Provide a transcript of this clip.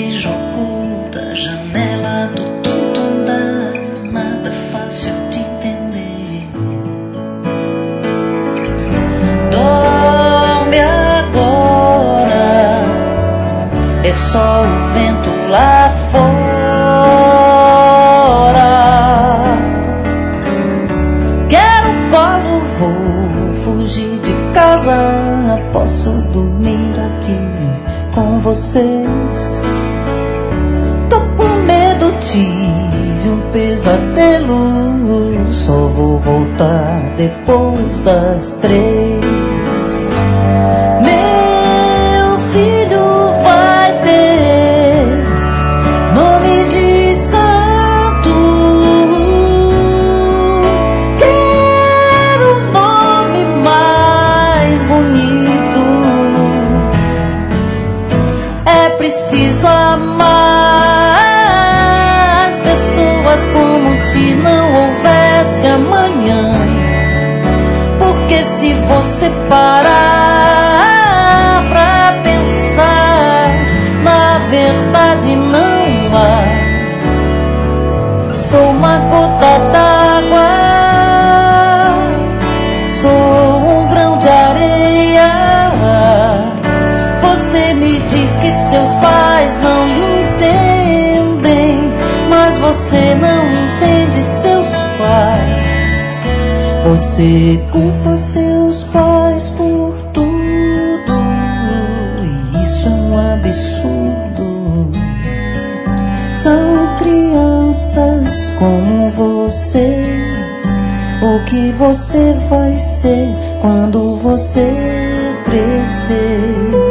se jogou da janela do quinto andar. Nada é fácil de entender. Dorme agora, é só o vento lá fora. Quero colo, vou fugir de casa. Posso dormir aqui com vocês. Tô com medo, tive um pesadelo. Só vou voltar depois das 3. Meu filho vai ter nome de santo. Quero um nome mais bonito. É preciso amar as pessoas como se não houvesse amanhã. Porque se você parar pra pensar, na verdade não há. Sou uma gota d'água, sou um grão de areia. Você me diz que seus pais não lhe entendem, mas você não entende seus pais. Você culpa seus pais por tudo, e isso é um absurdo. São crianças como você. O que você vai ser quando você crescer?